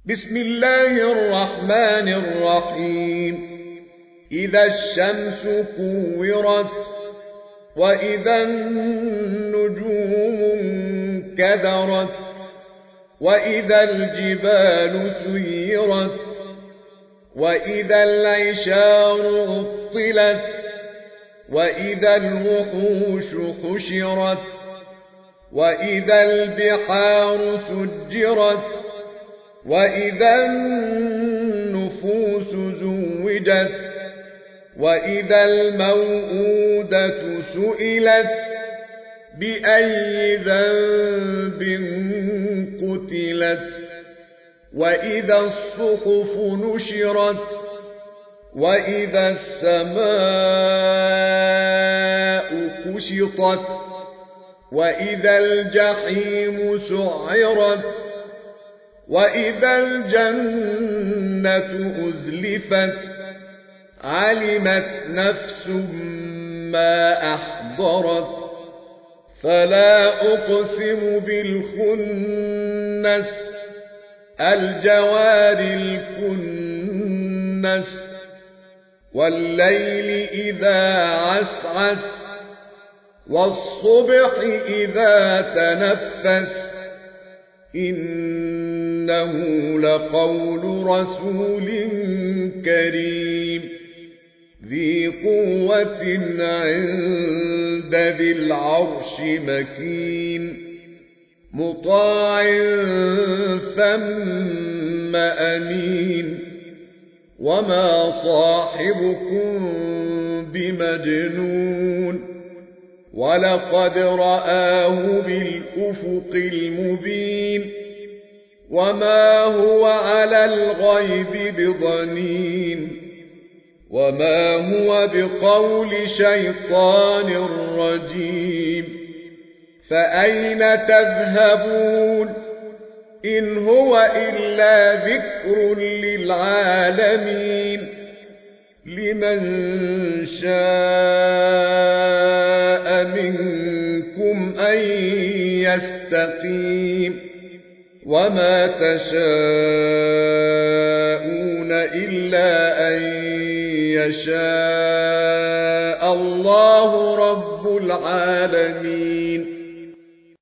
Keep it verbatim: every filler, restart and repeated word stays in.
بسم الله الرحمن الرحيم. إذا الشمس كورت وإذا النجوم انكدرت وإذا الجبال سيرت وإذا العشار عطلت وإذا الوحوش حشرت وإذا البحار سجرت وإذا النفوس زوجت وإذا الموءودة سئلت بأي ذنب قتلت وإذا الصحف نشرت وإذا السماء كشطت وإذا الجحيم سعرت وإذا الجنة أزلفت علمت نفس ما أحضرت فلا أقسم بالخنس الجوار الكنس والليل إذا عسعس والصبح إذا تنفس إنه لقول رسول كريم ذي قوة عند ذي العرش مكين مطاع ثم أمين وما صاحبكم بمجنون ولقد رآه بالأفق المبين وما هو على الغيب بضنين وما هو بقول شيطان رجيم فأين تذهبون إن هو إلا ذكر للعالمين لمن شاء منكم أن يستقيم وما تشاءون إلا أن يشاء الله رب العالمين.